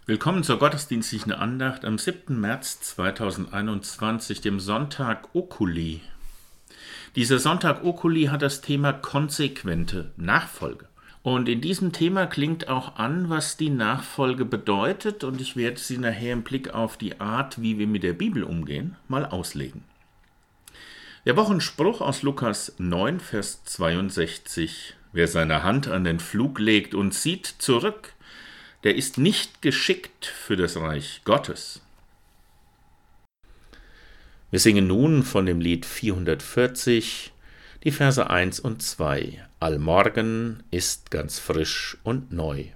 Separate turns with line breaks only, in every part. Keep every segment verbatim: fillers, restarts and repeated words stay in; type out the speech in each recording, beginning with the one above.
Willkommen zur gottesdienstlichen Andacht am siebten März zweitausendeinundzwanzig, dem Sonntag Oculi. Dieser Sonntag Oculi hat das Thema konsequente Nachfolge. Und in diesem Thema klingt auch an, was die Nachfolge bedeutet, und ich werde sie nachher im Blick auf die Art, wie wir mit der Bibel umgehen, mal auslegen. Der Wochenspruch aus Lukas neun, Vers zweiundsechzig: Wer seine Hand an den Pflug legt und sieht zurück, der ist nicht geschickt für das Reich Gottes. Wir singen nun von dem Lied vierhundertvierzig die Verse eins und zwei. Allmorgen ist ganz frisch und neu.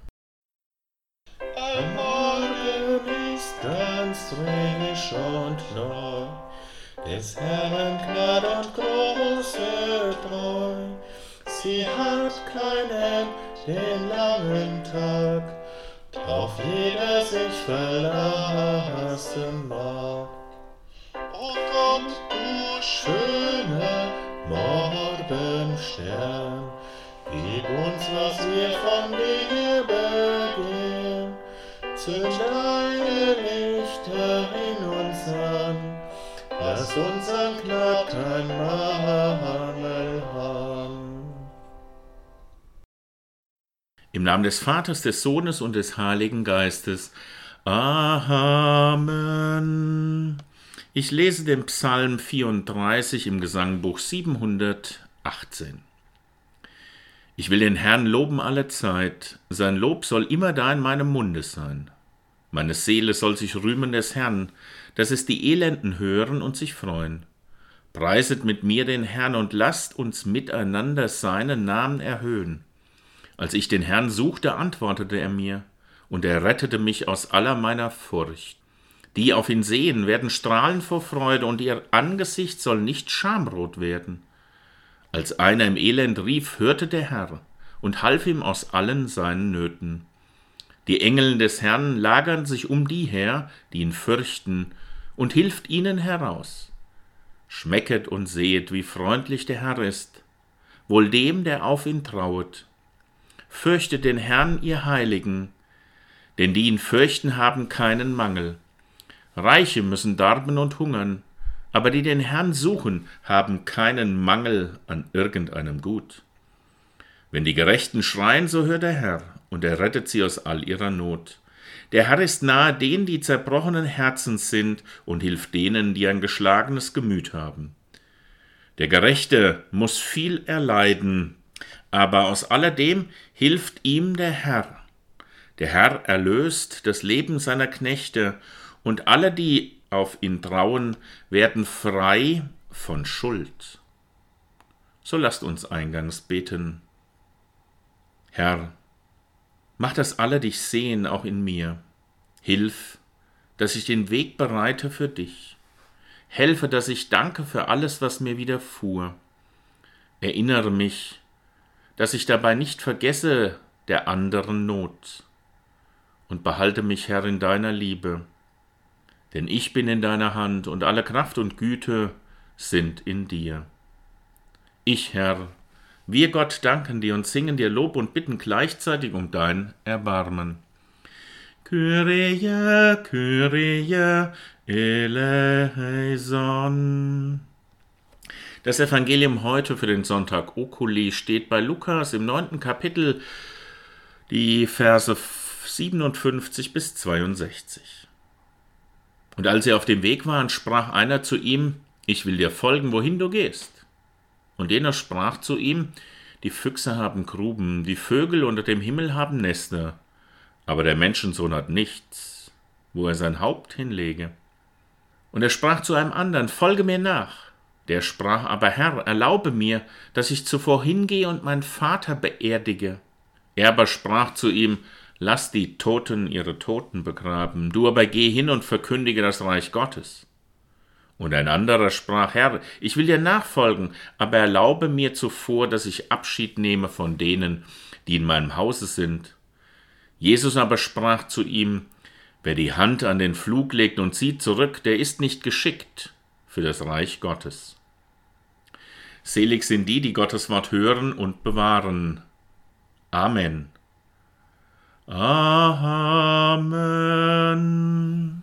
Allmorgen ist ganz frisch und neu, des Herrn Gnade und große Treu. Sie hat keinen den langen Tag, drauf jeder sich verlassen mag. O Gott, du schöne Morgenstern, gib uns, was wir von dir begehren. Zünd deine Lichter in uns an, lass uns an Gnad kein Mangel haben.
Im Namen des Vaters, des Sohnes und des Heiligen Geistes. Amen. Ich lese den Psalm vierunddreißig im Gesangbuch siebenhundertachtzehn. Ich will den Herrn loben alle Zeit, sein Lob soll immerdar in meinem Munde sein. Meine Seele soll sich rühmen des Herrn, dass es die Elenden hören und sich freuen. Preiset mit mir den Herrn und lasst uns miteinander seinen Namen erhöhen. Als ich den Herrn suchte, antwortete er mir, und er rettete mich aus aller meiner Furcht. Die auf ihn sehen, werden strahlen vor Freude, und ihr Angesicht soll nicht schamrot werden. Als einer im Elend rief, hörte der Herr und half ihm aus allen seinen Nöten. Die Engel des Herrn lagern sich um die her, die ihn fürchten, und hilft ihnen heraus. Schmecket und sehet, wie freundlich der Herr ist, wohl dem, der auf ihn trauet. Fürchtet den Herrn, ihr Heiligen, denn die ihn fürchten, haben keinen Mangel. Reiche müssen darben und hungern, aber die den Herrn suchen, haben keinen Mangel an irgendeinem Gut. Wenn die Gerechten schreien, so hört der Herr, und er rettet sie aus all ihrer Not. Der Herr ist nahe denen, die zerbrochenen Herzens sind, und hilft denen, die ein geschlagenes Gemüt haben. Der Gerechte muss viel erleiden, aber aus alledem hilft ihm der Herr. Der Herr erlöst das Leben seiner Knechte, und alle, die auf ihn trauen, werden frei von Schuld. So lasst uns eingangs beten. Herr, mach, dass alle dich sehen, auch in mir. Hilf, dass ich den Weg bereite für dich. Helfe, dass ich danke für alles, was mir widerfuhr. Erinnere mich, dass ich dabei nicht vergesse der anderen Not. Und behalte mich, Herr, in deiner Liebe. Denn ich bin in deiner Hand, und alle Kraft und Güte sind in dir. Ich, Herr, wir Gott danken dir und singen dir Lob und bitten gleichzeitig um dein Erbarmen. Kyrie, Kyrie, eleison. Das Evangelium heute für den Sonntag Oculi steht bei Lukas im neunten Kapitel, die Verse siebenundfünfzig bis zweiundsechzig. Und als sie auf dem Weg waren, sprach einer zu ihm, ich will dir folgen, wohin du gehst. Und jener sprach zu ihm, die Füchse haben Gruben, die Vögel unter dem Himmel haben Nester, aber der Menschensohn hat nichts, wo er sein Haupt hinlege. Und er sprach zu einem anderen, folge mir nach. Der sprach aber, Herr, erlaube mir, dass ich zuvor hingehe und meinen Vater beerdige. Er aber sprach zu ihm, lass die Toten ihre Toten begraben, du aber geh hin und verkündige das Reich Gottes. Und ein anderer sprach, Herr, ich will dir nachfolgen, aber erlaube mir zuvor, dass ich Abschied nehme von denen, die in meinem Hause sind. Jesus aber sprach zu ihm, wer die Hand an den Pflug legt und sieht zurück, der ist nicht geschickt für das Reich Gottes. Selig sind die, die Gottes Wort hören und bewahren. Amen. Amen.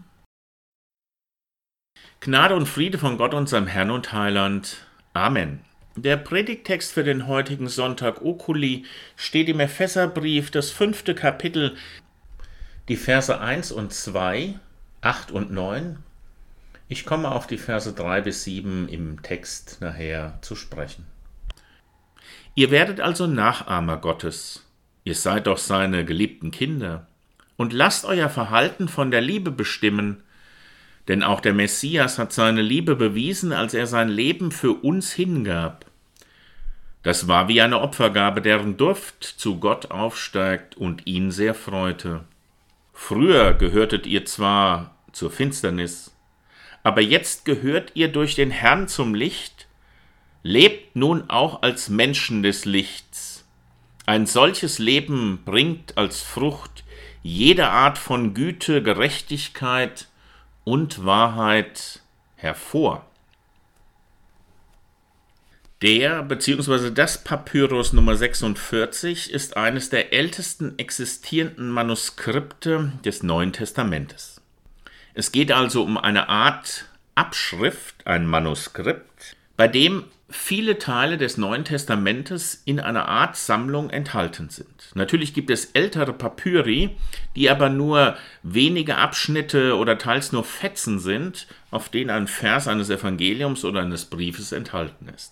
Gnade und Friede von Gott, unserem Herrn und Heiland. Amen. Der Predigttext für den heutigen Sonntag Oculi steht im Epheserbrief, das fünfte Kapitel, die Verse eins und zwei, acht und neun. Ich komme auf die Verse drei bis sieben im Text nachher zu sprechen. Ihr werdet also Nachahmer Gottes. Ihr seid doch seine geliebten Kinder. Und lasst euer Verhalten von der Liebe bestimmen, denn auch der Messias hat seine Liebe bewiesen, als er sein Leben für uns hingab. Das war wie eine Opfergabe, deren Duft zu Gott aufsteigt und ihn sehr freute. Früher gehörtet ihr zwar zur Finsternis, aber jetzt gehört ihr durch den Herrn zum Licht. Lebt nun auch als Menschen des Lichts. Ein solches Leben bringt als Frucht jede Art von Güte, Gerechtigkeit und Wahrheit hervor. Der bzw. das Papyrus Nummer sechsundvierzig ist eines der ältesten existierenden Manuskripte des Neuen Testamentes. Es geht also um eine Art Abschrift, ein Manuskript, bei dem viele Teile des Neuen Testamentes in einer Art Sammlung enthalten sind. Natürlich gibt es ältere Papyri, die aber nur wenige Abschnitte oder teils nur Fetzen sind, auf denen ein Vers eines Evangeliums oder eines Briefes enthalten ist.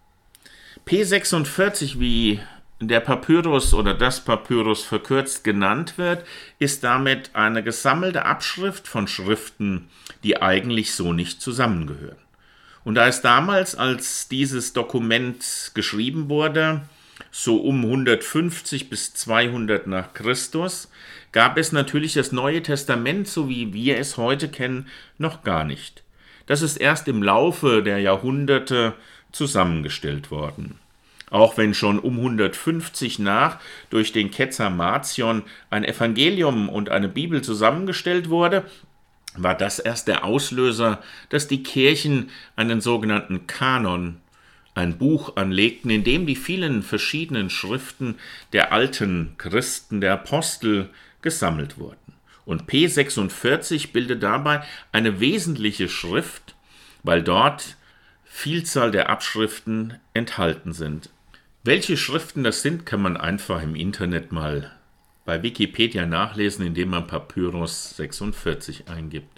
P sechsundvierzig, wie der Papyrus oder das Papyrus verkürzt genannt wird, ist damit eine gesammelte Abschrift von Schriften, die eigentlich so nicht zusammengehören. Und da es damals, als dieses Dokument geschrieben wurde, so um hundertfünfzig bis zweihundert nach Christus, gab es natürlich das Neue Testament, so wie wir es heute kennen, noch gar nicht. Das ist erst im Laufe der Jahrhunderte zusammengestellt worden. Auch wenn schon um hundertfünfzig nach durch den Ketzer Marcion ein Evangelium und eine Bibel zusammengestellt wurde, war das erst der Auslöser, dass die Kirchen einen sogenannten Kanon, ein Buch anlegten, in dem die vielen verschiedenen Schriften der alten Christen, der Apostel, gesammelt wurden. Und P sechsundvierzig bildet dabei eine wesentliche Schrift, weil dort Vielzahl der Abschriften enthalten sind. Welche Schriften das sind, kann man einfach im Internet mal bei Wikipedia nachlesen, indem man Papyrus sechsundvierzig eingibt.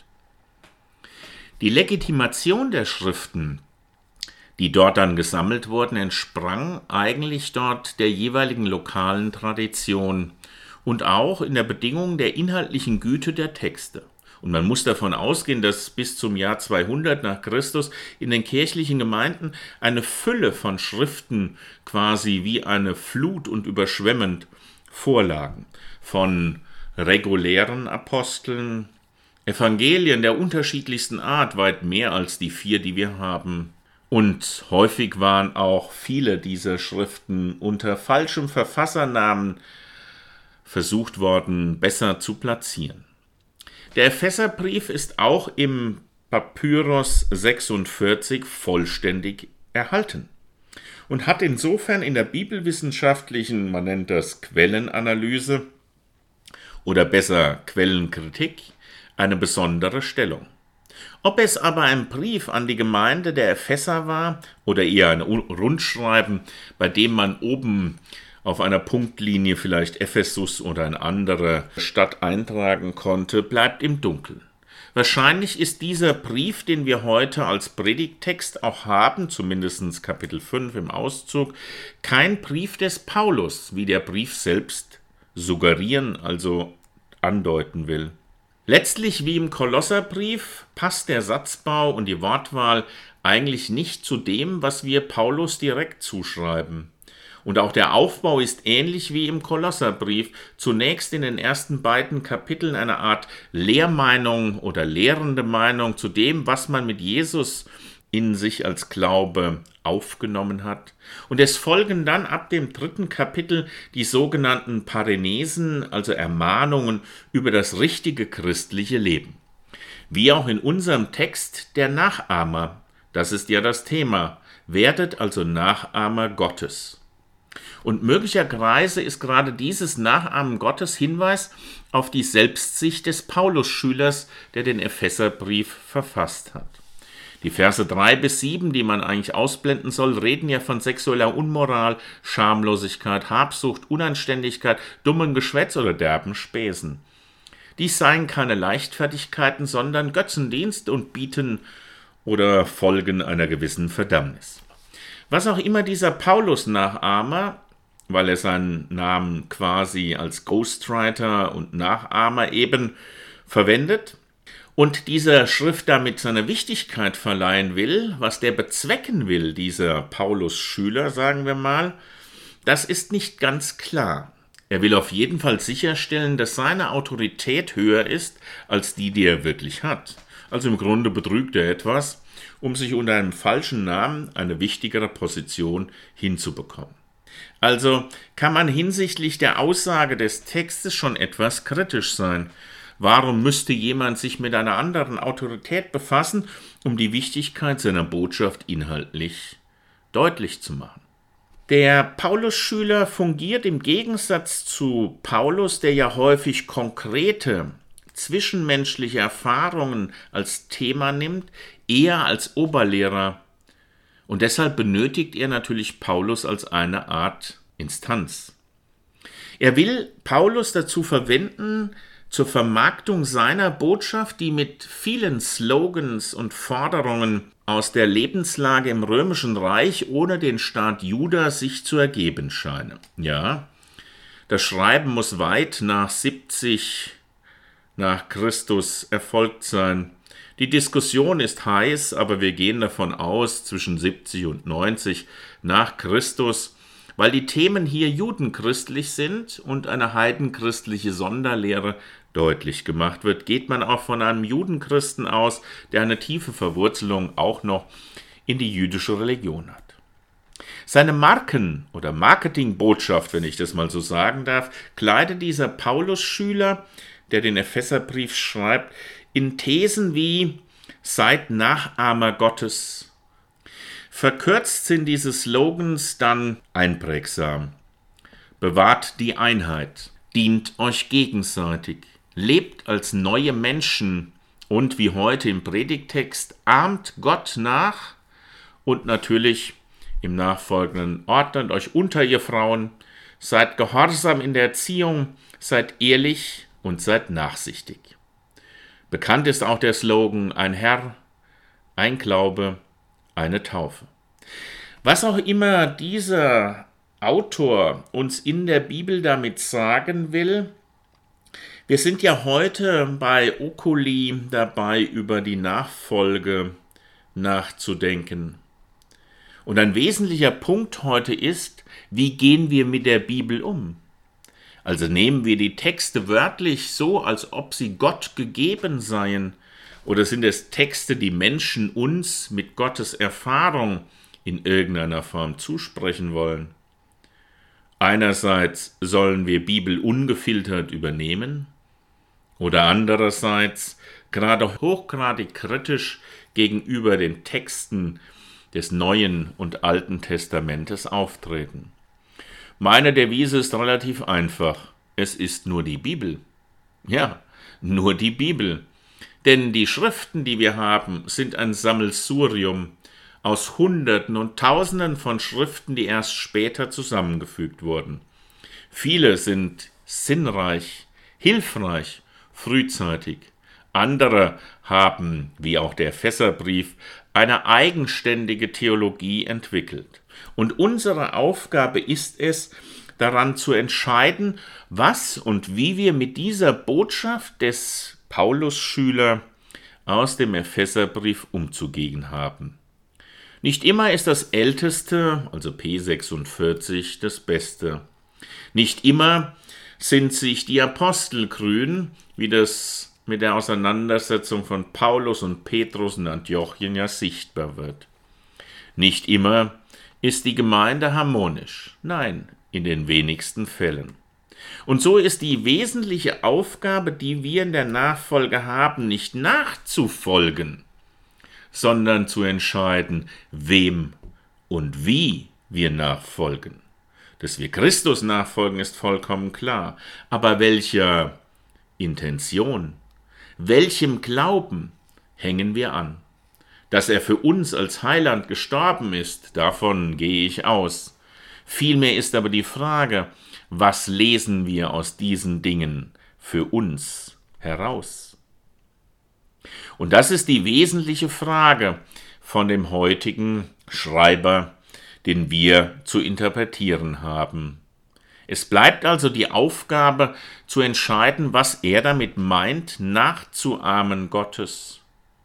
Die Legitimation der Schriften, die dort dann gesammelt wurden, entsprang eigentlich dort der jeweiligen lokalen Tradition und auch in der Bedingung der inhaltlichen Güte der Texte. Und man muss davon ausgehen, dass bis zum Jahr zweihundert nach Christus in den kirchlichen Gemeinden eine Fülle von Schriften quasi wie eine Flut und überschwemmend vorlagen. Von regulären Aposteln, Evangelien der unterschiedlichsten Art, weit mehr als die vier, die wir haben. Und häufig waren auch viele dieser Schriften unter falschem Verfassernamen versucht worden, besser zu platzieren. Der Epheserbrief ist auch im Papyrus sechsundvierzig vollständig erhalten und hat insofern in der bibelwissenschaftlichen, man nennt das Quellenanalyse oder besser Quellenkritik, eine besondere Stellung. Ob es aber ein Brief an die Gemeinde der Epheser war oder eher ein Rundschreiben, bei dem man oben auf einer Punktlinie vielleicht Ephesus oder eine andere Stadt eintragen konnte, bleibt im Dunkeln. Wahrscheinlich ist dieser Brief, den wir heute als Predigttext auch haben, zumindest Kapitel fünf im Auszug, kein Brief des Paulus, wie der Brief selbst suggerieren, also andeuten will. Letztlich wie im Kolosserbrief passt der Satzbau und die Wortwahl eigentlich nicht zu dem, was wir Paulus direkt zuschreiben. Und auch der Aufbau ist ähnlich wie im Kolosserbrief. Zunächst in den ersten beiden Kapiteln eine Art Lehrmeinung oder lehrende Meinung zu dem, was man mit Jesus in sich als Glaube aufgenommen hat. Und es folgen dann ab dem dritten Kapitel die sogenannten Parenesen, also Ermahnungen über das richtige christliche Leben. Wie auch in unserem Text der Nachahmer, das ist ja das Thema, werdet also Nachahmer Gottes. Und möglicherweise ist gerade dieses Nachahmen Gottes Hinweis auf die Selbstsicht des Paulus-Schülers, der den Epheserbrief verfasst hat. Die Verse drei bis sieben, die man eigentlich ausblenden soll, reden ja von sexueller Unmoral, Schamlosigkeit, Habsucht, Unanständigkeit, dummem Geschwätz oder derben Späßen. Dies seien keine Leichtfertigkeiten, sondern Götzendienst und bieten oder folgen einer gewissen Verdammnis. Was auch immer dieser Paulus-Nachahmer, weil er seinen Namen quasi als Ghostwriter und Nachahmer eben verwendet und dieser Schrift damit seine Wichtigkeit verleihen will, was der bezwecken will, dieser Paulus-Schüler, sagen wir mal, das ist nicht ganz klar. Er will auf jeden Fall sicherstellen, dass seine Autorität höher ist als die, die er wirklich hat. Also im Grunde betrügt er etwas, um sich unter einem falschen Namen eine wichtigere Position hinzubekommen. Also kann man hinsichtlich der Aussage des Textes schon etwas kritisch sein. Warum müsste jemand sich mit einer anderen Autorität befassen, um die Wichtigkeit seiner Botschaft inhaltlich deutlich zu machen? Der Paulus-Schüler fungiert im Gegensatz zu Paulus, der ja häufig konkrete, zwischenmenschliche Erfahrungen als Thema nimmt, eher als Oberlehrer. Und deshalb benötigt er natürlich Paulus als eine Art Instanz. Er will Paulus dazu verwenden, zur Vermarktung seiner Botschaft, die mit vielen Slogans und Forderungen aus der Lebenslage im Römischen Reich ohne den Staat Juda sich zu ergeben scheine. Ja, das Schreiben muss weit nach siebzig nach Christus erfolgt sein. Die Diskussion ist heiß, aber wir gehen davon aus, zwischen siebzig und neunzig nach Christus, weil die Themen hier judenchristlich sind und eine heidenchristliche Sonderlehre deutlich gemacht wird, geht man auch von einem Judenchristen aus, der eine tiefe Verwurzelung auch noch in die jüdische Religion hat. Seine Marken- oder Marketingbotschaft, wenn ich das mal so sagen darf, kleidet dieser Paulus-Schüler, der den Epheserbrief schreibt, in Thesen wie „Seid Nachahmer Gottes". Verkürzt sind diese Slogans dann einprägsam. Bewahrt die Einheit, dient euch gegenseitig, lebt als neue Menschen und wie heute im Predigtext, ahmt Gott nach und natürlich im nachfolgenden ordnet euch unter ihr Frauen, seid gehorsam in der Erziehung, seid ehrlich und seid nachsichtig. Bekannt ist auch der Slogan ein Herr, ein Glaube, eine Taufe. Was auch immer dieser Autor uns in der Bibel damit sagen will, wir sind ja heute bei Oculi dabei, über die Nachfolge nachzudenken. Und ein wesentlicher Punkt heute ist, wie gehen wir mit der Bibel um? Also nehmen wir die Texte wörtlich so, als ob sie Gott gegeben seien, oder sind es Texte, die Menschen uns mit Gottes Erfahrung in irgendeiner Form zusprechen wollen? Einerseits sollen wir Bibel ungefiltert übernehmen oder andererseits gerade hochgradig kritisch gegenüber den Texten des Neuen und Alten Testamentes auftreten. Meine Devise ist relativ einfach. Es ist nur die Bibel. Ja, nur die Bibel. Denn die Schriften, die wir haben, sind ein Sammelsurium aus Hunderten und Tausenden von Schriften, die erst später zusammengefügt wurden. Viele sind sinnreich, hilfreich, frühzeitig. Andere haben, wie auch der Epheserbrief, eine eigenständige Theologie entwickelt. Und unsere Aufgabe ist es, daran zu entscheiden, was und wie wir mit dieser Botschaft des Paulus-Schüler aus dem Epheserbrief umzugehen haben. Nicht immer ist das Älteste, also P sechsundvierzig, das Beste. Nicht immer sind sich die Apostel grün, wie das mit der Auseinandersetzung von Paulus und Petrus in Antiochien ja sichtbar wird. Nicht immer ist die Gemeinde harmonisch. Nein, in den wenigsten Fällen. Und so ist die wesentliche Aufgabe, die wir in der Nachfolge haben, nicht nachzufolgen, sondern zu entscheiden, wem und wie wir nachfolgen. Dass wir Christus nachfolgen, ist vollkommen klar. Aber welcher Intention, welchem Glauben hängen wir an? Dass er für uns als Heiland gestorben ist, davon gehe ich aus. Vielmehr ist aber die Frage, was lesen wir aus diesen Dingen für uns heraus? Und das ist die wesentliche Frage von dem heutigen Schreiber, den wir zu interpretieren haben. Es bleibt also die Aufgabe zu entscheiden, was er damit meint, nachzuahmen Gottes.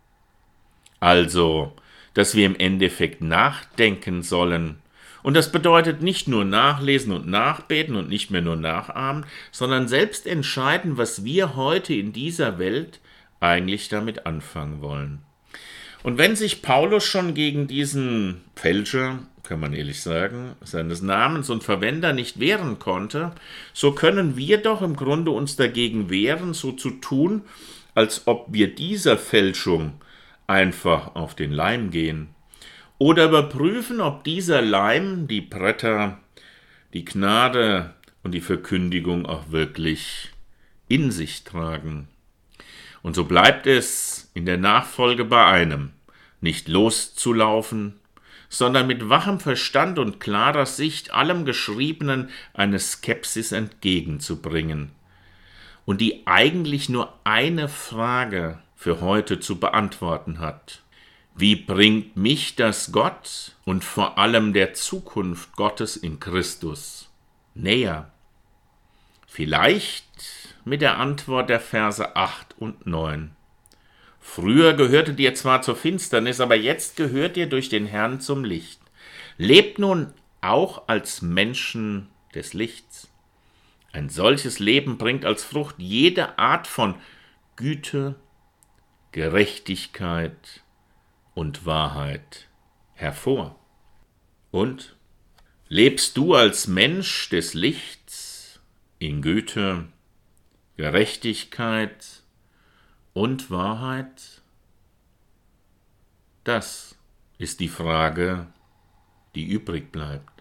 Also, dass wir im Endeffekt nachdenken sollen. Und das bedeutet nicht nur nachlesen und nachbeten und nicht mehr nur nachahmen, sondern selbst entscheiden, was wir heute in dieser Welt eigentlich damit anfangen wollen. Und wenn sich Paulus schon gegen diesen Fälscher, kann man ehrlich sagen, seines Namens und Verwender nicht wehren konnte, so können wir doch im Grunde uns dagegen wehren, so zu tun, als ob wir dieser Fälschung einfach auf den Leim gehen. Oder überprüfen, ob dieser Leim die Bretter, die Gnade und die Verkündigung auch wirklich in sich tragen. Und so bleibt es in der Nachfolge bei einem, nicht loszulaufen, sondern mit wachem Verstand und klarer Sicht allem Geschriebenen eine Skepsis entgegenzubringen und die eigentlich nur eine Frage für heute zu beantworten hat. Wie bringt mich das Gott und vor allem der Zukunft Gottes in Christus näher? Vielleicht mit der Antwort der Verse acht und neun. Früher gehörtet ihr zwar zur Finsternis, aber jetzt gehört ihr durch den Herrn zum Licht. Lebt nun auch als Menschen des Lichts. Ein solches Leben bringt als Frucht jede Art von Güte, Gerechtigkeit und Wahrheit hervor. Und lebst du als Mensch des Lichts in Güte, Gerechtigkeit und Wahrheit? Das ist die Frage, die übrig bleibt.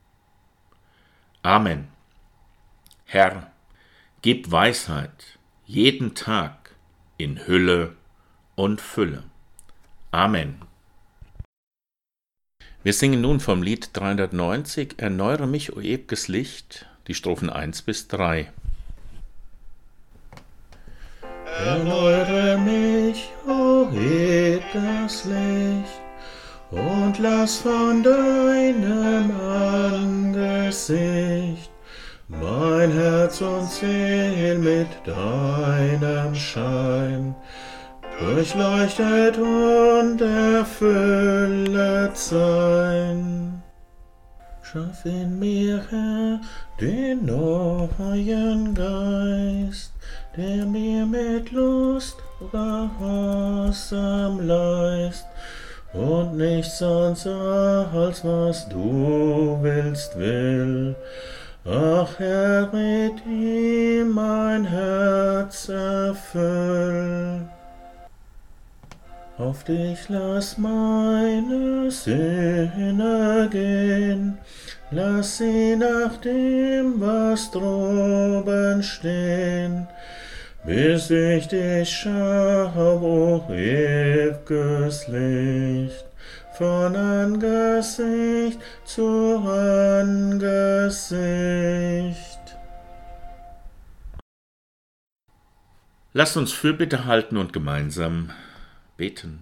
Amen. Herr, gib Weisheit jeden Tag in Hülle und Fülle. Amen. Wir singen nun vom Lied dreihundertneunzig, Erneuere mich, o ewiges Licht, die Strophen eins bis drei.
Erneuere mich, o ewiges Licht, und lass von deinem Angesicht mein Herz und Seel mit deinem Schein durchleuchtet und erfüllet sein. Schaff in mir, Herr, den neuen Geist, der mir mit Lust Gehorsam leist, und nichts sonst als was du willst will. Ach Herr, mit ihm mein Herz erfüll. Auf dich lass meine Sinne gehen, lass sie nach dem, was droben stehen, bis ich dich schau, o ewiges Licht, von Angesicht zu Angesicht.
Lasst uns Fürbitte halten und gemeinsam beten.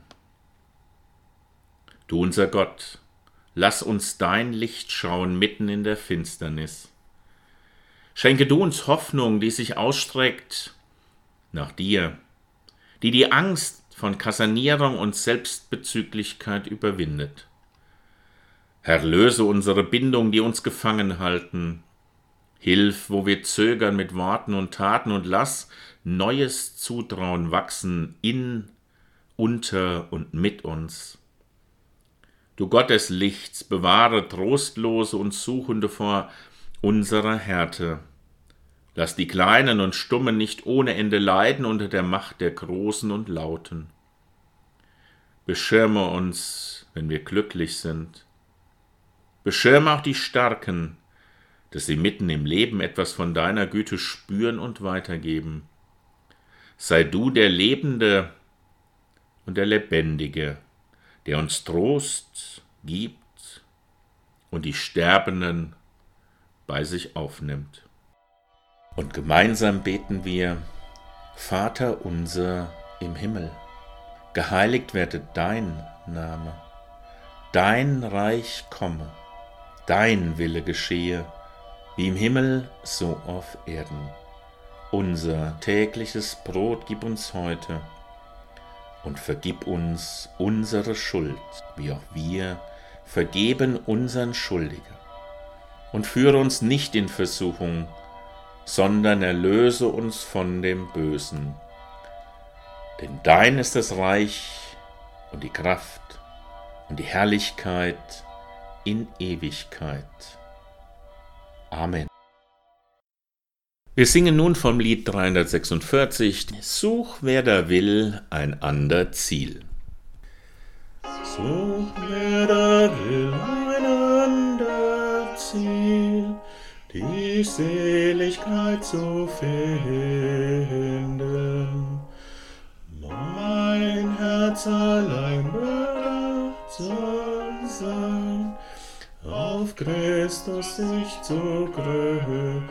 Du unser Gott, lass uns dein Licht schauen mitten in der Finsternis. Schenke du uns Hoffnung, die sich ausstreckt nach dir, die die Angst von Kasernierung und Selbstbezüglichkeit überwindet. Herr, löse unsere Bindungen, die uns gefangen halten. Hilf, wo wir zögern mit Worten und Taten, und lass neues Zutrauen wachsen in, unter und mit uns. Du Gott des Lichts, bewahre Trostlose und Suchende vor unserer Härte. Lass die Kleinen und Stummen nicht ohne Ende leiden unter der Macht der Großen und Lauten. Beschirme uns, wenn wir glücklich sind. Beschirme auch die Starken, dass sie mitten im Leben etwas von deiner Güte spüren und weitergeben. Sei du der Lebende und der Lebendige, der uns Trost gibt und die Sterbenden bei sich aufnimmt. Und gemeinsam beten wir: Vater unser im Himmel, geheiligt werde dein Name, dein Reich komme, dein Wille geschehe, wie im Himmel, so auf Erden. Unser tägliches Brot gib uns heute und vergib uns unsere Schuld, wie auch wir vergeben unseren Schuldigen. Und führe uns nicht in Versuchung, sondern erlöse uns von dem Bösen. Denn dein ist das Reich und die Kraft und die Herrlichkeit in Ewigkeit. Amen. Wir singen nun vom Lied dreihundertsechsundvierzig, Such, wer da will, ein ander Ziel.
Such, wer da will, ein ander Ziel, die Seligkeit zu finden. Mein Herz allein bedacht soll sein, auf Christus sich zu gründen.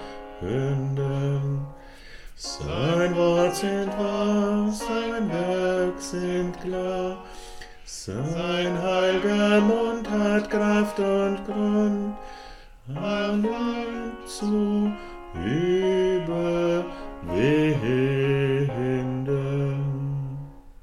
Sein Wort sind wahr, sein Werk sind klar, sein heilger Mund hat Kraft und Grund, allein zu überwinden.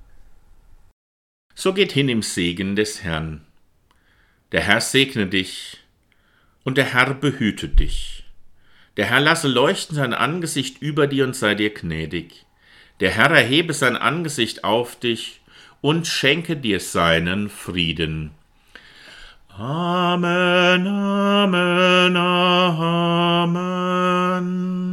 So geht hin im Segen des Herrn. Der Herr segne dich und der Herr behüte dich. Der Herr lasse leuchten sein Angesicht über dir und sei dir gnädig. Der Herr erhebe sein Angesicht auf dich und schenke dir seinen Frieden. Amen, Amen, Amen.